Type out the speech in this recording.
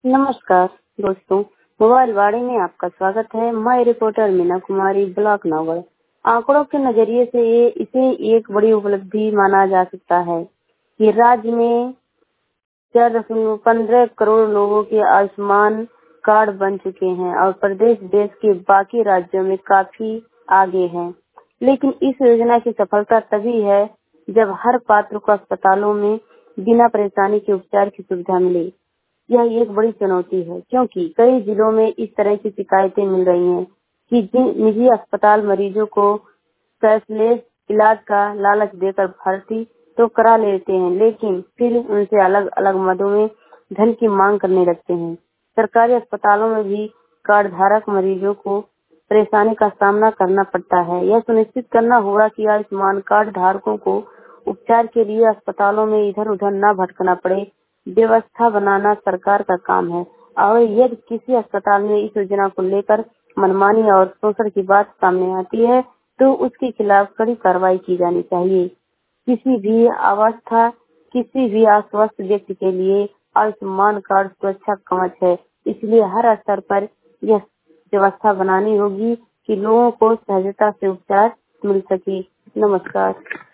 नमस्कार दोस्तों, मोबाइल वाणी में आपका स्वागत है। मैं रिपोर्टर मीना कुमारी, ब्लॉक नौगढ़। आंकड़ों के नजरिए से इसे एक बड़ी उपलब्धि माना जा सकता है कि राज्य में 4.15 करोड़ लोगों के आयुष्मान कार्ड बन चुके हैं और प्रदेश देश के बाकी राज्यों में काफी आगे है। लेकिन इस योजना की सफलता तभी है जब हर पात्र को अस्पतालों में बिना परेशानी के उपचार की सुविधा मिले। यह एक बड़ी चुनौती है क्योंकि कई जिलों में इस तरह की शिकायतें मिल रही हैं कि जिन निजी अस्पताल मरीजों को कैशलेस इलाज का लालच देकर भर्ती तो करा लेते हैं, लेकिन फिर उनसे अलग अलग मदों में धन की मांग करने लगते हैं। सरकारी अस्पतालों में भी कार्ड धारक मरीजों को परेशानी का सामना करना पड़ता है। यह सुनिश्चित करना होगा कि आयुष्मान कार्ड धारकों को उपचार के लिए अस्पतालों में इधर उधर न भटकना पड़े। व्यवस्था बनाना सरकार का काम है और यदि किसी अस्पताल में इस योजना को लेकर मनमानी और शोषण की बात सामने आती है तो उसके खिलाफ कड़ी कार्रवाई की जानी चाहिए। किसी भी अस्वस्थ व्यक्ति के लिए आयुष्मान कार्ड सुरक्षा कवच है, इसलिए हर स्तर पर यह व्यवस्था बनानी होगी कि लोगों को सहजता से उपचार मिल सके। नमस्कार।